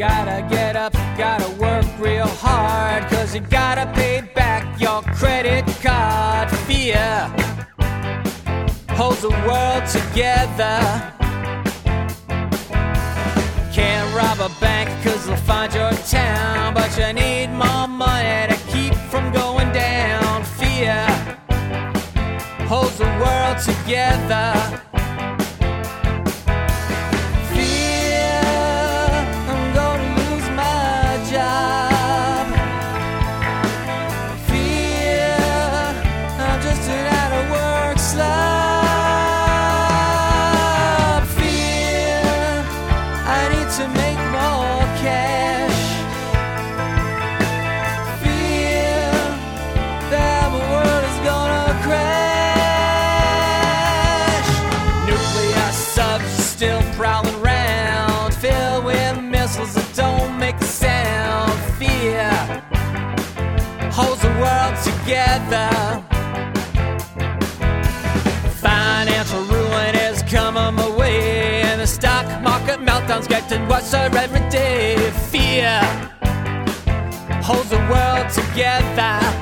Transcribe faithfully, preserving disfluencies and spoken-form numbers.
Gotta get up, gotta work real hard, 'cause you gotta pay back your credit card. Fear holds the world together. Can't rob a bank 'cause they'll find your town, but you need more money to keep from going down. Fear holds the world together. To make more cash. Fear that the world is gonna crash. Nuclear subs still prowling around, filled with missiles that don't make a sound. Fear holds the world together. Financial ruin is coming my way, and the stock market meltdown's getting worse every day. Fear holds the world together.